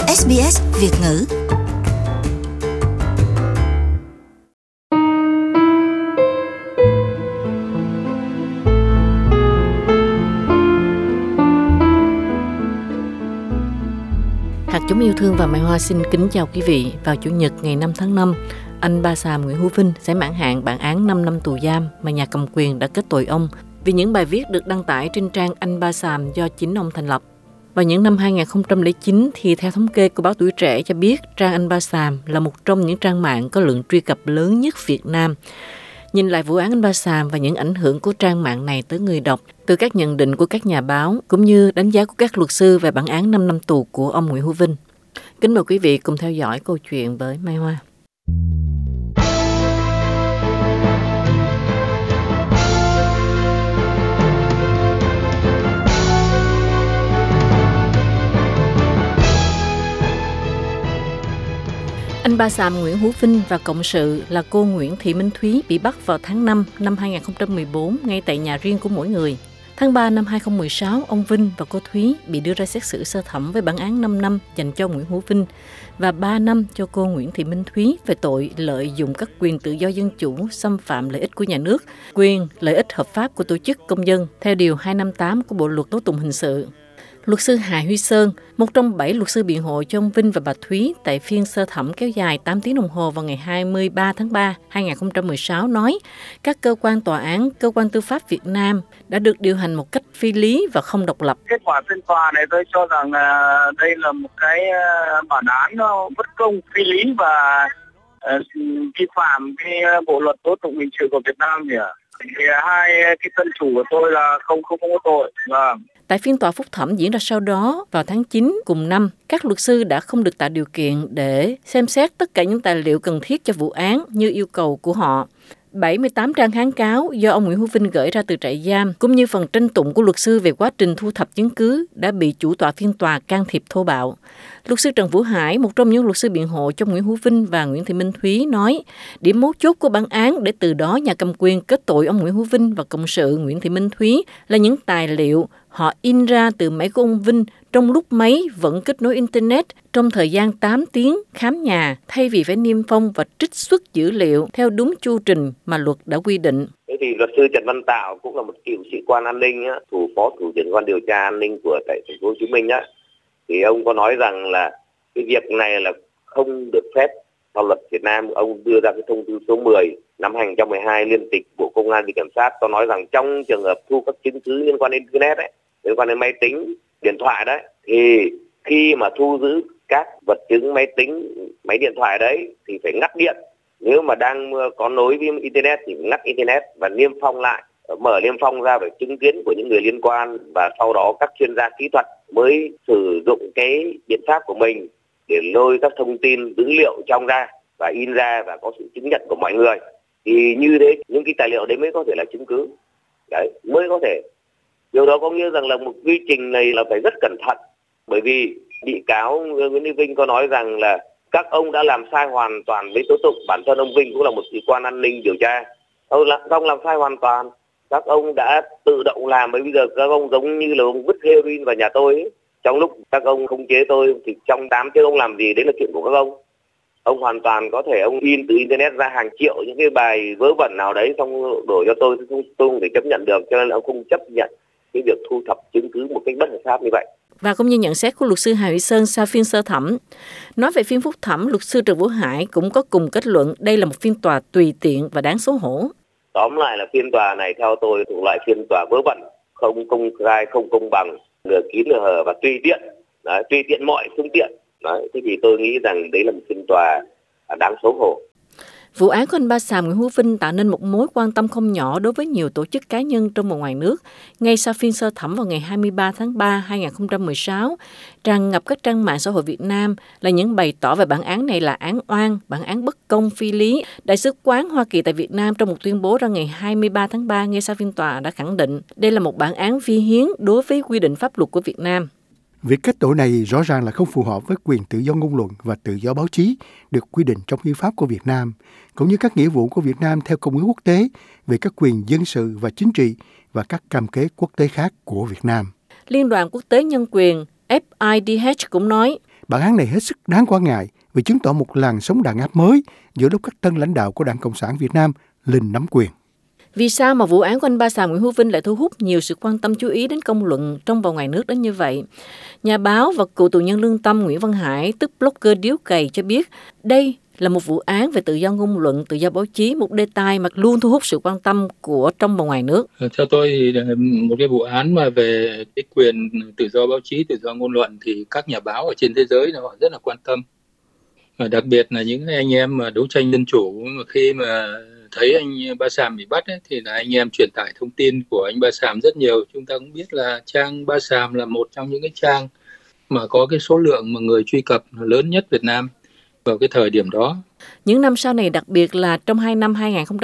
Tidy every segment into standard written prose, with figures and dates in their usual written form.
SBS Việt ngữ. Hạt giống yêu thương và Mai Hoa xin kính chào quý vị. Vào Chủ nhật ngày 5 tháng 5, anh Ba Xàm Nguyễn Hữu Vinh sẽ mãn hạn bản án 5 năm tù giam mà nhà cầm quyền đã kết tội ông vì những bài viết được đăng tải trên trang Anh Ba Xàm do chính ông thành lập. Vào những năm 2009 thì theo thống kê của báo Tuổi Trẻ cho biết trang Anh Ba Xàm là một trong những trang mạng có lượng truy cập lớn nhất Việt Nam. Nhìn lại vụ án Anh Ba Xàm và những ảnh hưởng của trang mạng này tới người đọc, từ các nhận định của các nhà báo cũng như đánh giá của các luật sư về bản án 5 năm tù của ông Nguyễn Hữu Vinh. Kính mời quý vị cùng theo dõi câu chuyện với Mai Hoa. Anh Ba Xàm Nguyễn Hữu Vinh và cộng sự là cô Nguyễn Thị Minh Thúy bị bắt vào tháng 5 năm 2014 ngay tại nhà riêng của mỗi người. Tháng 3 năm 2016, ông Vinh và cô Thúy bị đưa ra xét xử sơ thẩm với bản án 5 năm dành cho Nguyễn Hữu Vinh và 3 năm cho cô Nguyễn Thị Minh Thúy về tội lợi dụng các quyền tự do dân chủ, xâm phạm lợi ích của nhà nước, quyền lợi ích hợp pháp của tổ chức công dân theo Điều 258 của Bộ Luật Tố tụng Hình sự. Luật sư Hà Huy Sơn, một trong 7 luật sư biện hộ cho ông Vinh và bà Thúy tại phiên sơ thẩm kéo dài 8 tiếng đồng hồ vào ngày 23 tháng 3, 2016 nói các cơ quan tòa án, cơ quan tư pháp Việt Nam đã được điều hành một cách phi lý và không độc lập. Kết quả phiên tòa này tôi cho rằng là đây là một cái bản án nó bất công, phi lý và vi phạm cái Bộ Luật Tố tụng Hình sự của Việt Nam nhỉ. Thì hai cái thân chủ của tôi là không có tội. Tại phiên tòa phúc thẩm diễn ra sau đó, vào tháng 9 cùng năm, các luật sư đã không được tạo điều kiện để xem xét tất cả những tài liệu cần thiết cho vụ án như yêu cầu của họ. 78 trang kháng cáo do ông Nguyễn Hữu Vinh gửi ra từ trại giam, cũng như phần tranh tụng của luật sư về quá trình thu thập chứng cứ đã bị chủ tọa phiên tòa can thiệp thô bạo. Luật sư Trần Vũ Hải, một trong những luật sư biện hộ cho Nguyễn Hữu Vinh và Nguyễn Thị Minh Thúy nói, điểm mấu chốt của bản án để từ đó nhà cầm quyền kết tội ông Nguyễn Hữu Vinh và cộng sự Nguyễn Thị Minh Thúy là những tài liệu họ in ra từ máy của ông Vinh trong lúc máy vẫn kết nối Internet trong thời gian 8 tiếng khám nhà, thay vì phải niêm phong và trích xuất dữ liệu theo đúng chu trình mà luật đã quy định. Thế thì luật sư Trần Văn Tạo cũng là một cựu sĩ quan an ninh, phó thủ trưởng quan điều tra an ninh của tại thành phố Hồ Chí Minh thì ông có nói rằng là cái việc này là không được phép theo luật Việt Nam. Ông đưa ra cái thông tư số 10 năm 2012 liên tịch Bộ Công an Viện Kiểm sát có nói rằng trong trường hợp thu các chứng cứ liên quan đến Internet liên quan đến máy tính, điện thoại thì khi mà thu giữ các vật chứng máy tính, máy điện thoại thì phải ngắt điện. Nếu mà đang có nối với Internet thì ngắt Internet và niêm phong lại, mở niêm phong ra về chứng kiến của những người liên quan, và sau đó các chuyên gia kỹ thuật mới sử dụng cái biện pháp của mình để lôi các thông tin dữ liệu trong ra và in ra và có sự chứng nhận của mọi người. Thì như thế những cái tài liệu đấy mới có thể là chứng cứ, mới có thể. Điều đó có nghĩa rằng là một quy trình này là phải rất cẩn thận, bởi vì bị cáo Nguyễn Hữu Vinh có nói rằng là các ông đã làm sai hoàn toàn với tố tụng. Bản thân ông Vinh cũng là một sĩ quan an ninh điều tra, ông làm sai hoàn toàn. Các ông đã tự động làm, bởi bây giờ các ông giống như là ông vứt heroin vào nhà tôi ấy. Trong lúc các ông khống chế tôi thì trong 8 tiếng ông làm gì đấy là chuyện của các ông. Ông hoàn toàn có thể ông in từ Internet ra hàng triệu những cái bài vớ vẩn nào đấy xong đổ cho tôi không thể chấp nhận được, cho nên là ông không chấp nhận cái việc thu thập chứng cứ một cách bất hợp pháp như vậy. Và cũng như nhận xét của luật sư Hà Huy Sơn sau phiên sơ thẩm. Nói về phiên phúc thẩm, luật sư Trần Vũ Hải cũng có cùng kết luận đây là một phiên tòa tùy tiện và đáng xấu hổ. Tóm lại là phiên tòa này theo tôi thuộc loại phiên tòa vớ vẩn, không công khai, không công bằng, nửa kín nửa hở và tùy tiện mọi phương tiện. Thế thì tôi nghĩ rằng đấy là một phiên tòa đáng xấu hổ. Vụ án của anh Ba Xàm Nguyễn Hữu Vinh tạo nên một mối quan tâm không nhỏ đối với nhiều tổ chức cá nhân trong và ngoài nước. Ngay sau phiên sơ thẩm vào ngày 23 tháng 3, 2016, tràn ngập các trang mạng xã hội Việt Nam là những bày tỏ về bản án này là án oan, bản án bất công, phi lý. Đại sứ quán Hoa Kỳ tại Việt Nam trong một tuyên bố ra ngày 23 tháng 3 ngay sau phiên tòa đã khẳng định đây là một bản án vi hiến đối với quy định pháp luật của Việt Nam. Việc kết tội này rõ ràng là không phù hợp với quyền tự do ngôn luận và tự do báo chí được quy định trong hiến pháp của Việt Nam, cũng như các nghĩa vụ của Việt Nam theo Công ước Quốc tế về các quyền dân sự và chính trị và các cam kết quốc tế khác của Việt Nam. Liên đoàn Quốc tế Nhân quyền FIDH cũng nói, Bản án này hết sức đáng quan ngại vì chứng tỏ một làn sóng đàn áp mới giữa lúc các tân lãnh đạo của Đảng Cộng sản Việt Nam lên nắm quyền. Vì sao mà vụ án của anh Ba Xàm Nguyễn Hữu Vinh lại thu hút nhiều sự quan tâm chú ý đến công luận trong và ngoài nước đến như vậy? Nhà báo và cựu tù nhân lương tâm Nguyễn Văn Hải, tức blogger điếu cày, cho biết đây là một vụ án về tự do ngôn luận, tự do báo chí, một đề tài mà luôn thu hút sự quan tâm của trong và ngoài nước. Theo tôi thì một cái vụ án mà về cái quyền tự do báo chí, tự do ngôn luận thì các nhà báo ở trên thế giới họ rất là quan tâm. Và đặc biệt là những anh em mà đấu tranh dân chủ, mà khi mà thấy anh Ba Xàm bị bắt ấy, thì là anh em truyền tải thông tin của anh Ba Xàm rất nhiều. Chúng ta cũng biết là trang Ba Xàm là một trong những cái trang mà có cái số lượng mà người truy cập lớn nhất Việt Nam vào cái thời điểm đó. Những năm sau này, đặc biệt là trong 2 năm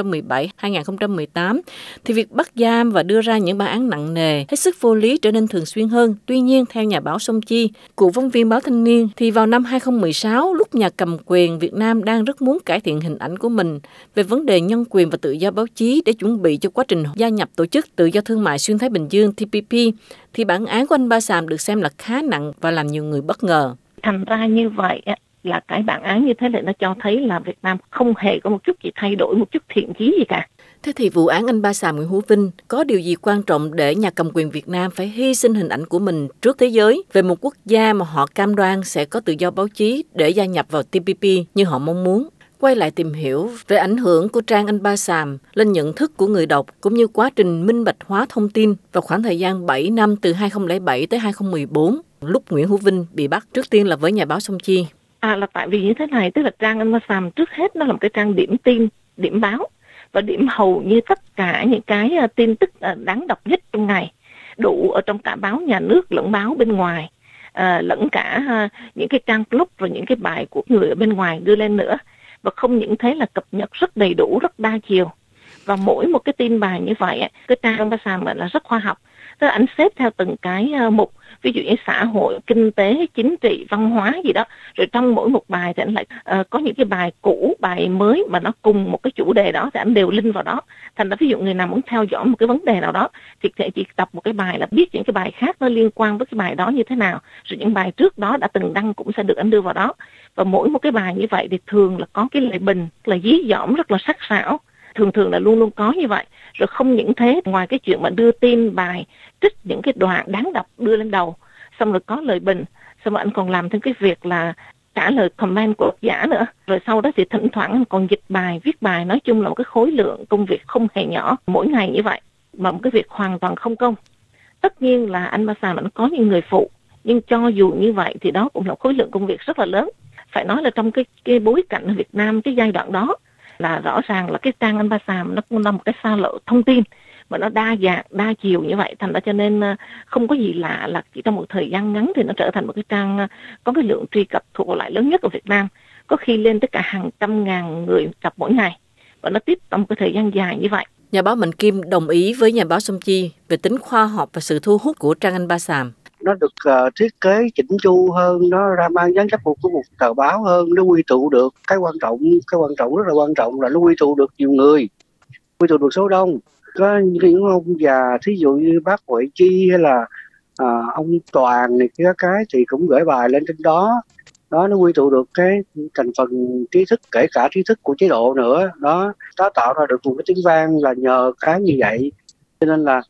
2017-2018, thì việc bắt giam và đưa ra những bản án nặng nề, hết sức vô lý trở nên thường xuyên hơn. Tuy nhiên, theo nhà báo Song Chi, cựu phóng viên báo Thanh niên, thì vào năm 2016, lúc nhà cầm quyền Việt Nam đang rất muốn cải thiện hình ảnh của mình về vấn đề nhân quyền và tự do báo chí để chuẩn bị cho quá trình gia nhập Tổ chức Tự do Thương mại Xuyên Thái Bình Dương TPP, thì bản án của anh Ba Xàm được xem là khá nặng và làm nhiều người bất ngờ. Thành ra như vậy là cái bản án như thế này nó cho thấy là Việt Nam không hề có một chút gì thay đổi, một chút thiện chí gì cả. Thế thì vụ án anh Ba Xàm Nguyễn Hữu Vinh có điều gì quan trọng để nhà cầm quyền Việt Nam phải hy sinh hình ảnh của mình trước thế giới về một quốc gia mà họ cam đoan sẽ có tự do báo chí để gia nhập vào TPP như họ mong muốn? Quay lại tìm hiểu về ảnh hưởng của trang anh Ba Xàm lên nhận thức của người đọc cũng như quá trình minh bạch hóa thông tin vào khoảng thời gian 7 năm từ 2007 tới 2014, lúc Nguyễn Hữu Vinh bị bắt. Trước tiên là với nhà báo Song Chi. Là tại vì như thế này, tức là trang anh Ba Xàm trước hết nó là một cái trang điểm tin, điểm báo và điểm hầu như tất cả những cái tin tức đáng đọc nhất trong ngày, đủ ở trong cả báo nhà nước lẫn báo bên ngoài, lẫn cả những cái trang blog và những cái bài của người ở bên ngoài đưa lên nữa. Và không những thế là cập nhật rất đầy đủ, rất đa chiều. Và mỗi một cái tin bài như vậy, cái trang anh Ba Xàm là rất khoa học. Tức là anh xếp theo từng cái mục, ví dụ như xã hội, kinh tế, chính trị, văn hóa gì đó. Rồi trong mỗi một bài thì anh lại có những cái bài cũ, bài mới mà nó cùng một cái chủ đề đó thì anh đều link vào đó. Thành ra ví dụ người nào muốn theo dõi một cái vấn đề nào đó thì sẽ chỉ đọc một cái bài là biết những cái bài khác nó liên quan với cái bài đó như thế nào. Rồi những bài trước đó đã từng đăng cũng sẽ được anh đưa vào đó. Và mỗi một cái bài như vậy thì thường là có cái lời bình, là dí dỏm rất là sắc sảo. Thường là luôn luôn có như vậy. Rồi không những thế, ngoài cái chuyện mà đưa tin bài, trích những cái đoạn đáng đọc đưa lên đầu, xong rồi có lời bình, xong rồi anh còn làm thêm cái việc là trả lời comment của độc giả nữa. Rồi sau đó thì thỉnh thoảng anh còn dịch bài, viết bài, nói chung là một cái khối lượng công việc không hề nhỏ mỗi ngày như vậy, mà một cái việc hoàn toàn không công. Tất nhiên là anh Ba Xàm anh có những người phụ, nhưng cho dù như vậy thì đó cũng là khối lượng công việc rất là lớn. Phải nói là trong cái bối cảnh ở Việt Nam cái giai đoạn đó là rõ ràng là cái trang anh Ba Xàm nó cũng là một cái xa lộ thông tin mà nó đa dạng, đa chiều như vậy. Thành ra cho nên không có gì lạ là chỉ trong một thời gian ngắn thì nó trở thành một cái trang có cái lượng truy cập thuộc lại lớn nhất ở Việt Nam, có khi lên tới cả hàng trăm ngàn người cập mỗi ngày, và nó tiếp trong một cái thời gian dài như vậy. Nhà báo Mạnh Kim đồng ý với nhà báo Song Chi về tính khoa học và sự thu hút của trang anh Ba Xàm. Nó được thiết kế chỉnh chu hơn, nó ra mang dáng chất của một tờ báo hơn, nó quy tụ được cái quan trọng rất là quan trọng là nó quy tụ được nhiều người, quy tụ được số đông. Có những ông già thí dụ như bác Huệ Chi hay là ông Toàn này cái thì cũng gửi bài lên trên đó. Đó, nó quy tụ được cái thành phần trí thức, kể cả trí thức của chế độ nữa. Đó, nó tạo ra được một cái tiếng vang là nhờ cái như vậy. Cho nên là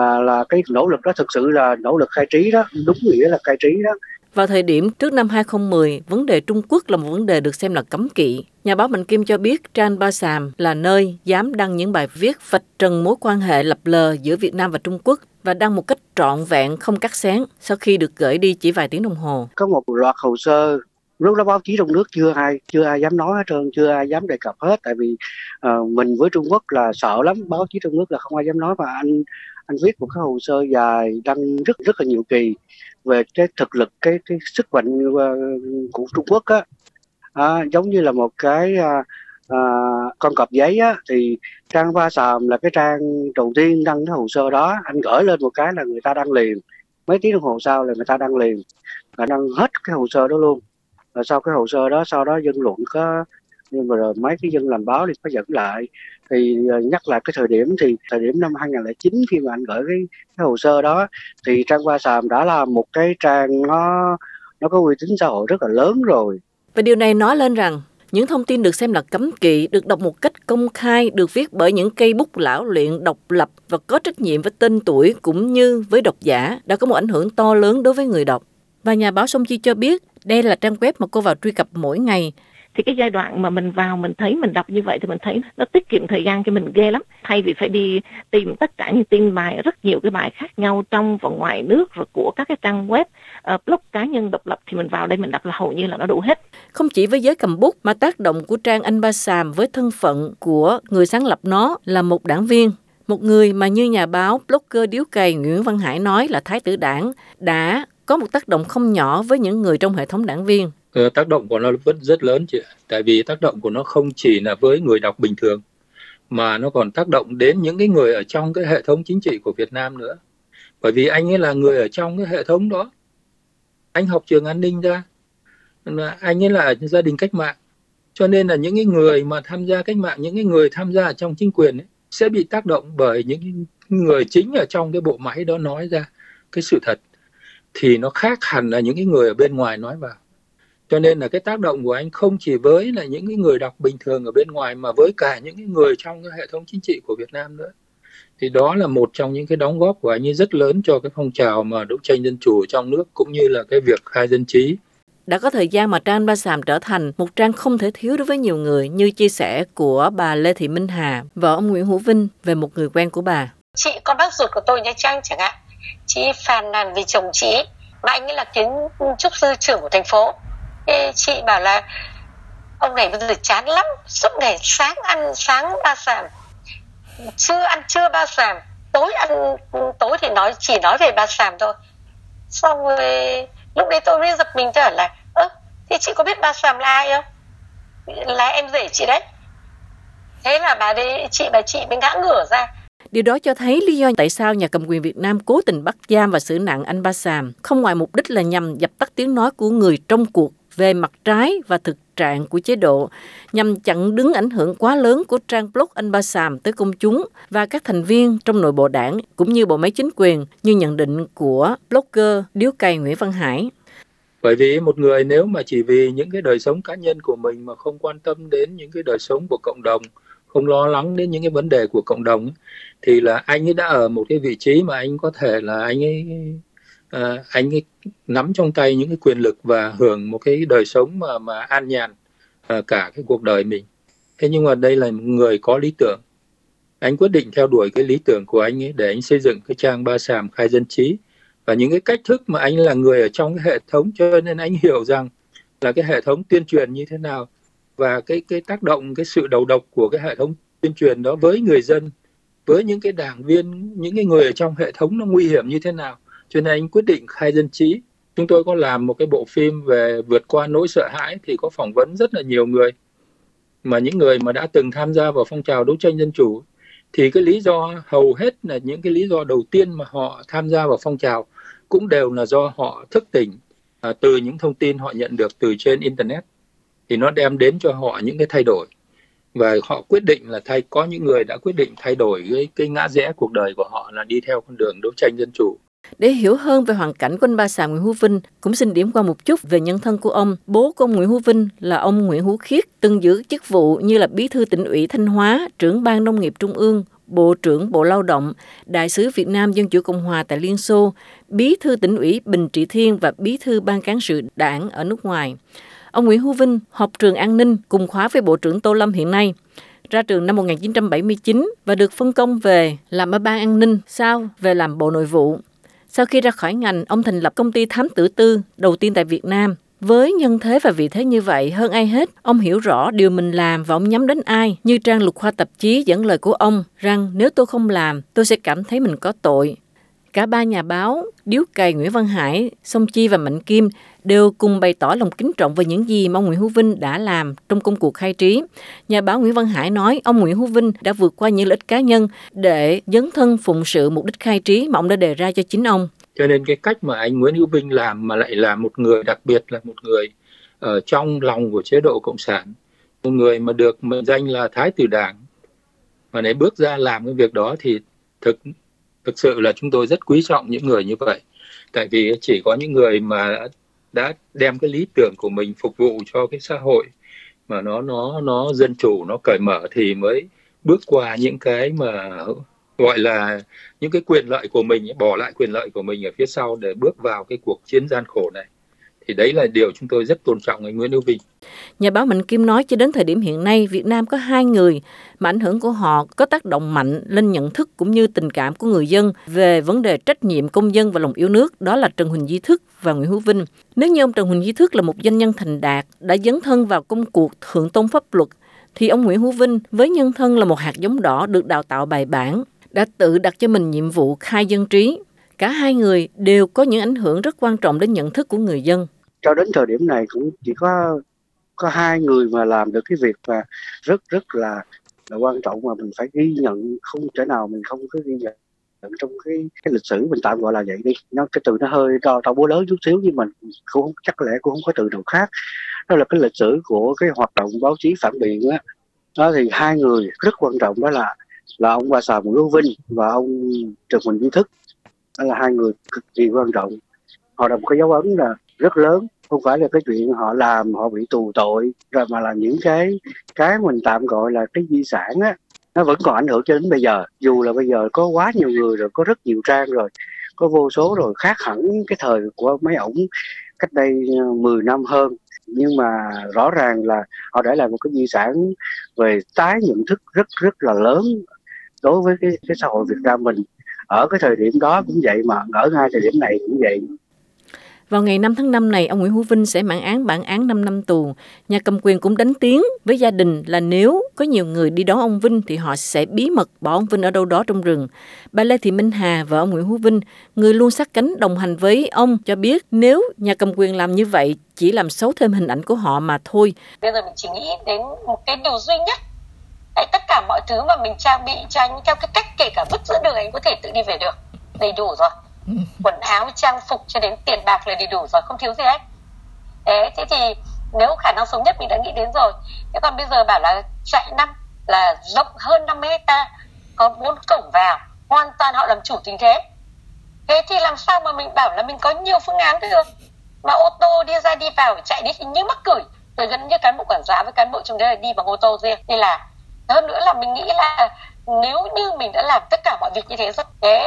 cái nỗ lực đó thực sự là nỗ lực khai trí đó, đúng nghĩa là khai trí đó. Vào thời điểm trước năm 2010, vấn đề Trung Quốc là một vấn đề được xem là cấm kỵ. Nhà báo Mạnh Kim cho biết trang Ba Xàm là nơi dám đăng những bài viết vạch trần mối quan hệ lập lờ giữa Việt Nam và Trung Quốc và đăng một cách trọn vẹn không cắt xén sau khi được gửi đi chỉ vài tiếng đồng hồ. Có một loạt hồ sơ, lúc đó báo chí trong nước chưa ai dám nói hết trơn, chưa ai dám đề cập hết, tại vì mình với Trung Quốc là sợ lắm, báo chí trong nước là không ai dám nói. Và anh viết một cái hồ sơ dài đăng rất là nhiều kỳ về cái thực lực, cái sức mạnh của Trung Quốc á, giống như là một cái con cọp giấy á. Thì trang Ba Xàm là cái trang đầu tiên đăng cái hồ sơ đó, anh gửi lên một cái là người ta đăng liền, mấy tiếng đồng hồ sau là người ta đăng liền, là đăng hết cái hồ sơ đó luôn. Và sau cái hồ sơ đó, sau đó dân luận có, nhưng mà rồi mấy cái dân làm báo thì có dẫn lại. Thì nhắc lại cái thời điểm năm 2009 khi mà anh gửi cái hồ sơ đó, thì trang Ba Xàm đã là một cái trang nó nó có uy tín xã hội rất là lớn rồi. Và điều này nói lên rằng những thông tin được xem là cấm kỵ, được đọc một cách công khai, được viết bởi những cây bút lão luyện, độc lập và có trách nhiệm với tên tuổi cũng như với độc giả đã có một ảnh hưởng to lớn đối với người đọc. Và nhà báo Song Chi cho biết đây là trang web mà cô vào truy cập mỗi ngày. Thì cái giai đoạn mà mình vào mình thấy mình đọc như vậy thì mình thấy nó tiết kiệm thời gian cho mình ghê lắm. Thay vì phải đi tìm tất cả những tin bài, rất nhiều cái bài khác nhau trong và ngoài nước rồi của các cái trang web, blog cá nhân độc lập thì mình vào đây mình đọc là hầu như là nó đủ hết. Không chỉ với giới cầm bút mà tác động của trang Anh Ba Xàm với thân phận của người sáng lập nó là một đảng viên. Một người mà như nhà báo, blogger điếu cày Nguyễn Văn Hải nói là Thái tử Đảng đã có một tác động không nhỏ với những người trong hệ thống đảng viên. Tác động của nó vẫn rất lớn chị ạ. Tại vì tác động của nó không chỉ là với người đọc bình thường mà nó còn tác động đến những cái người ở trong cái hệ thống chính trị của Việt Nam nữa. Bởi vì anh ấy là người ở trong cái hệ thống đó. Anh học trường an ninh ra, anh ấy là gia đình cách mạng. Cho nên là những cái người mà tham gia cách mạng, những cái người tham gia ở trong chính quyền ấy, sẽ bị tác động bởi những người chính ở trong cái bộ máy đó nói ra cái sự thật. Thì nó khác hẳn là những cái người ở bên ngoài nói vào. Cho nên là cái tác động của anh không chỉ với là những cái người đọc bình thường ở bên ngoài mà với cả những cái người trong cái hệ thống chính trị của Việt Nam nữa. Thì đó là một trong những cái đóng góp của anh ấy rất lớn cho cái phong trào mà đấu tranh dân chủ trong nước cũng như là cái việc khai dân trí. Đã có thời gian mà trang Anh Ba Xàm trở thành một trang không thể thiếu đối với nhiều người, như chia sẻ của bà Lê Thị Minh Hà, vợ ông Nguyễn Hữu Vinh về một người quen của bà. Chị con bác ruột của tôi Nha Trang chẳng hạn, chị phàn nàn vì chồng chị, mà anh ấy là kiến trúc sư trưởng của thành phố. Thế chị bảo là ông này bây giờ chán lắm, suốt ngày sáng Ba Xàm, trưa Ba Xàm, tối thì chỉ nói về Ba Xàm thôi. Xong rồi lúc đấy tôi mới giật mình trở là thế chị có biết Ba Xàm là ai không? Là em rể chị đấy. Thế là bà chị mới ngã ngửa ra. Điều đó cho thấy lý do tại sao nhà cầm quyền Việt Nam cố tình bắt giam và xử nặng anh Ba Xàm, không ngoài mục đích là nhằm dập tắt tiếng nói của người trong cuộc về mặt trái và thực trạng của chế độ, nhằm chặn đứng ảnh hưởng quá lớn của trang blog Anh Ba Xàm tới công chúng và các thành viên trong nội bộ đảng cũng như bộ máy chính quyền, như nhận định của blogger điếu cày Nguyễn Văn Hải. Bởi vì một người nếu mà chỉ vì những cái đời sống cá nhân của mình mà không quan tâm đến những cái đời sống của cộng đồng, không lo lắng đến những cái vấn đề của cộng đồng, thì là anh ấy đã ở một cái vị trí mà anh có thể là anh ấy nắm trong tay những cái quyền lực và hưởng một cái đời sống mà an nhàn cả cái cuộc đời mình. Thế nhưng mà đây là một người có lý tưởng. Anh quyết định theo đuổi cái lý tưởng của anh ấy để anh xây dựng cái trang Ba Xàm khai dân trí. Và những cái cách thức mà anh là người ở trong cái hệ thống, cho nên anh hiểu rằng là cái hệ thống tuyên truyền như thế nào và cái tác động, cái sự đầu độc của cái hệ thống tuyên truyền đó với người dân, với những cái đảng viên, những cái người ở trong hệ thống nó nguy hiểm như thế nào. Cho nên anh quyết định khai dân trí. Chúng tôi có làm một cái bộ phim về vượt qua nỗi sợ hãi thì có phỏng vấn rất là nhiều người, mà những người mà đã từng tham gia vào phong trào đấu tranh dân chủ. Thì cái lý do hầu hết là những cái lý do đầu tiên mà họ tham gia vào phong trào cũng đều là do họ thức tỉnh từ những thông tin họ nhận được từ trên Internet. Thì nó đem đến cho họ những cái thay đổi. Và họ quyết định là có những người đã quyết định thay đổi cái ngã rẽ cuộc đời của họ là đi theo con đường đấu tranh dân chủ. Để hiểu hơn về hoàn cảnh của anh Ba Xàm Nguyễn Hữu Vinh, cũng xin điểm qua một chút về nhân thân của ông. Bố của ông Nguyễn Hữu Vinh là ông Nguyễn Hữu Khiết, từng giữ chức vụ như là Bí thư Tỉnh ủy Thanh Hóa, trưởng ban Nông nghiệp Trung ương, Bộ trưởng Bộ Lao động, Đại sứ Việt Nam Dân chủ Cộng hòa tại Liên Xô, Bí thư Tỉnh ủy Bình Trị Thiên và Bí thư Ban cán sự Đảng ở nước ngoài. Ông Nguyễn Hữu Vinh học trường an ninh cùng khóa với Bộ trưởng Tô Lâm hiện nay. Ra trường năm 1979 và được phân công về làm ở Ban An ninh, sau về làm Bộ Nội vụ. Sau khi ra khỏi ngành, ông thành lập công ty thám tử tư đầu tiên tại Việt Nam. Với nhân thế và vị thế như vậy, hơn ai hết, ông hiểu rõ điều mình làm và ông nhắm đến ai. Như trang Lục Khoa tạp chí dẫn lời của ông rằng nếu tôi không làm, tôi sẽ cảm thấy mình có tội. Cả ba nhà báo, điếu cày Nguyễn Văn Hải, Song Chi và Mạnh Kim đều cùng bày tỏ lòng kính trọng về những gì mà ông Nguyễn Hữu Vinh đã làm trong công cuộc khai trí. Nhà báo Nguyễn Văn Hải nói ông Nguyễn Hữu Vinh đã vượt qua những lợi ích cá nhân để dấn thân phụng sự mục đích khai trí mà ông đã đề ra cho chính ông. Cho nên cái cách mà anh Nguyễn Hữu Vinh làm mà lại là một người, đặc biệt là một người ở trong lòng của chế độ Cộng sản, một người mà được mệnh danh là Thái tử Đảng, mà để bước ra làm cái việc đó thì thực sự là chúng tôi rất quý trọng những người như vậy. Tại vì chỉ có những người mà đã đem cái lý tưởng của mình phục vụ cho cái xã hội mà nó dân chủ, nó cởi mở thì mới bước qua những cái mà gọi là những cái quyền lợi của mình, bỏ lại quyền lợi của mình ở phía sau để bước vào cái cuộc chiến gian khổ này. Thì đấy là điều chúng tôi rất tôn trọng anh Nguyễn Hữu Vinh. Nhà báo Mạnh Kim nói cho đến thời điểm hiện nay, Việt Nam có 2 người mà ảnh hưởng của họ có tác động mạnh lên nhận thức cũng như tình cảm của người dân về vấn đề trách nhiệm công dân và lòng yêu nước, đó là Trần Huỳnh Di Thức và Nguyễn Hữu Vinh. Nếu như ông Trần Huỳnh Di Thức là một doanh nhân thành đạt, đã dấn thân vào công cuộc thượng tôn pháp luật, thì ông Nguyễn Hữu Vinh với nhân thân là một hạt giống đỏ được đào tạo bài bản, đã tự đặt cho mình nhiệm vụ khai dân trí. Cả 2 người đều có những ảnh hưởng rất quan trọng đến nhận thức của người dân. Cho đến thời điểm này cũng chỉ có 2 người mà làm được cái việc mà rất là quan trọng mà mình phải ghi nhận, không thể nào mình không có ghi nhận trong cái lịch sử, mình tạm gọi là vậy đi. Cái từ nó hơi to búa lớn chút xíu, nhưng mình cũng chắc lẽ cũng không có từ nào khác. Đó là cái lịch sử của cái hoạt động báo chí phản biện á. Đó thì 2 người rất quan trọng, đó là ông Ba Sà Nguyễn Hữu Vinh và ông Trần Huỳnh Di Thức. Đó là 2 người cực kỳ quan trọng. Họ là một cái dấu ấn là rất lớn, không phải là cái chuyện họ làm họ bị tù tội rồi, mà là những cái mình tạm gọi là cái di sản á, nó vẫn còn ảnh hưởng cho đến bây giờ. Dù là bây giờ có quá nhiều người rồi, có rất nhiều trang rồi, có vô số rồi, khác hẳn cái thời của mấy ổng cách đây 10 năm hơn, nhưng mà rõ ràng là họ để lại một cái di sản về tái nhận thức rất là lớn đối với cái xã hội Việt Nam mình. Ở cái thời điểm đó cũng vậy, mà ở 2 thời điểm này cũng vậy. Vào ngày 5 tháng 5 này, ông Nguyễn Hữu Vinh sẽ bản án 5 năm tù. Nhà cầm quyền cũng đánh tiếng với gia đình là nếu có nhiều người đi đón ông Vinh thì họ sẽ bí mật bỏ ông Vinh ở đâu đó trong rừng. Bà Lê Thị Minh Hà, vợ ông Nguyễn Hữu Vinh, người luôn sát cánh đồng hành với ông, cho biết nếu nhà cầm quyền làm như vậy chỉ làm xấu thêm hình ảnh của họ mà thôi. Bây giờ mình chỉ nghĩ đến một cái điều duy nhất. Đấy, tất cả mọi thứ mà mình trang bị cho anh theo cái cách kể cả vứt giữa đường anh có thể tự đi về được. Đầy đủ rồi. Quần áo, trang phục cho đến tiền bạc là đầy đủ rồi, không thiếu gì hết. Thế thì nếu khả năng sống nhất mình đã nghĩ đến rồi. Thế còn bây giờ bảo là trại 5 là rộng hơn 50 hectare, có 4 cổng vào, hoàn toàn họ làm chủ tình thế. Thế thì làm sao mà mình bảo là mình có nhiều phương án được? Mà ô tô đi ra đi vào chạy đi thì như mắc cười. Rồi gần như cán bộ quản giáo với cán bộ trong đấy là đi bằng ô tô riêng. Nên là hơn nữa là mình nghĩ là nếu như mình đã làm tất cả mọi việc như thế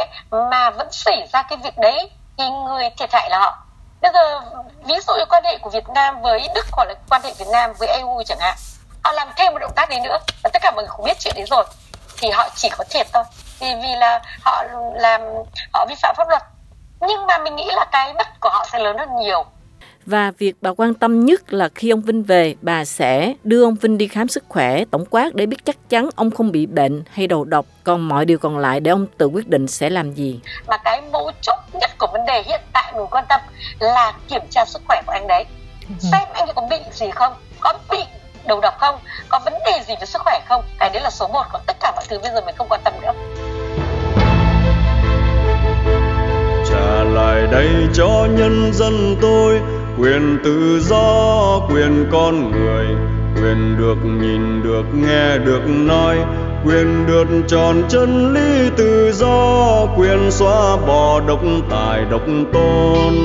mà vẫn xảy ra cái việc đấy thì người thiệt hại là họ. Bây giờ ví dụ như quan hệ của Việt Nam với Đức hoặc là quan hệ Việt Nam với EU chẳng hạn, họ làm thêm một động tác đấy nữa và tất cả mọi người cũng biết chuyện đấy rồi thì họ chỉ có thiệt thôi, vì là họ vi phạm pháp luật. Nhưng mà mình nghĩ là cái mất của họ sẽ lớn hơn nhiều. Và việc bà quan tâm nhất là khi ông Vinh về, bà sẽ đưa ông Vinh đi khám sức khỏe tổng quát để biết chắc chắn ông không bị bệnh hay đầu độc. Còn mọi điều còn lại để ông tự quyết định sẽ làm gì. Mà cái mấu chốt nhất của vấn đề hiện tại mình quan tâm là kiểm tra sức khỏe của anh đấy. Xem anh có bị gì không, có bị đầu độc không, có vấn đề gì về sức khỏe không. Cái đấy là số 1, còn tất cả mọi thứ bây giờ mình không quan tâm nữa. Trả lại đây cho nhân dân tôi quyền tự do, quyền con người, quyền được nhìn, được nghe, được nói, quyền được tròn chân lý tự do, quyền xóa bỏ độc tài độc tôn.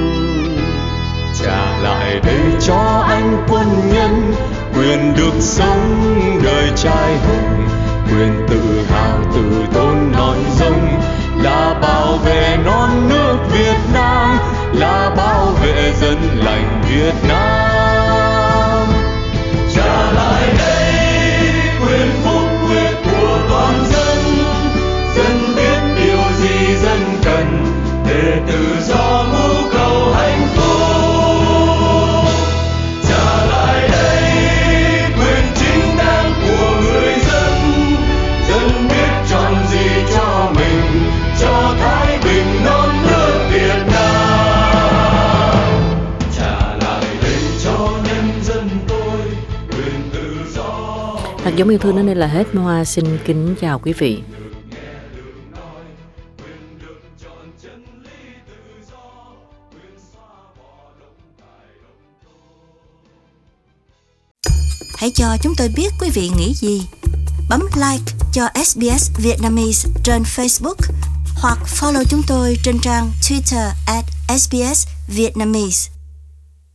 Trả lại đây cho anh quân nhân quyền được sống đời trai hùng, quyền tự hào tự tôn non dâng, là bảo vệ non nước Việt Nam, là bảo vệ dân lành Việt Nam. Trả lại đây quyền phúc quyết của toàn dân, dân biết điều gì dân cần để tự do mưu cầu hạnh phúc. Trả lại đây quyền chính đáng của người dân, dân biết chọn gì cho mình, cho thái bình non nước Việt Nam. Trả lại đây cho nhân dân tôi quyền tự do. Hạt giống yêu thương đến đây là hết. Hoa xin kính chào quý vị. Hãy cho chúng tôi biết quý vị nghĩ gì. Bấm like cho SBS Vietnamese trên Facebook hoặc follow chúng tôi trên trang Twitter @SBS Vietnamese.